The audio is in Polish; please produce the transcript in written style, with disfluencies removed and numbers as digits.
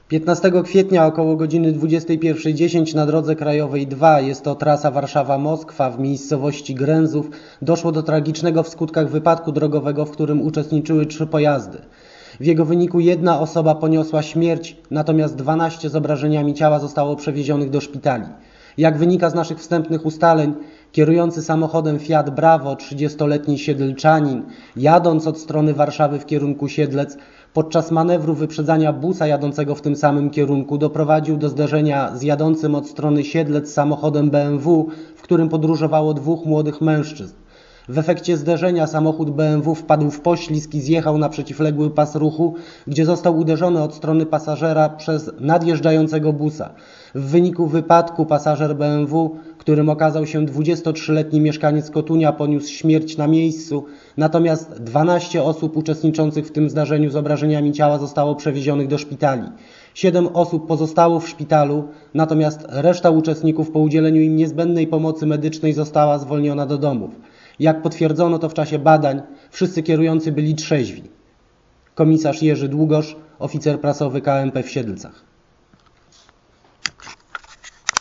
15 kwietnia około godziny 21:10 na drodze krajowej 2, jest to trasa Warszawa-Moskwa, w miejscowości Gręzów, doszło do tragicznego w skutkach wypadku drogowego, w którym uczestniczyły 3 pojazdy. W jego wyniku 1 osoba poniosła śmierć, natomiast 12 z obrażeniami ciała zostało przewiezionych do szpitali. Jak wynika z naszych wstępnych ustaleń, kierujący samochodem Fiat Bravo, 30-letni Siedlczanin, jadąc od strony Warszawy w kierunku Siedlec, podczas manewru wyprzedzania busa jadącego w tym samym kierunku doprowadził do zderzenia z jadącym od strony Siedlec samochodem BMW, w którym podróżowało 2 młodych mężczyzn. W efekcie zderzenia samochód BMW wpadł w poślizg i zjechał na przeciwległy pas ruchu, gdzie został uderzony od strony pasażera przez nadjeżdżającego busa. W wyniku wypadku pasażer BMW, którym okazał się 23-letni mieszkaniec Kotunia, poniósł śmierć na miejscu, natomiast 12 osób uczestniczących w tym zdarzeniu z obrażeniami ciała zostało przewiezionych do szpitali. 7 osób pozostało w szpitalu, natomiast reszta uczestników po udzieleniu im niezbędnej pomocy medycznej została zwolniona do domów. Jak potwierdzono to w czasie badań, wszyscy kierujący byli trzeźwi. Komisarz Jerzy Długosz, oficer prasowy KMP w Siedlcach.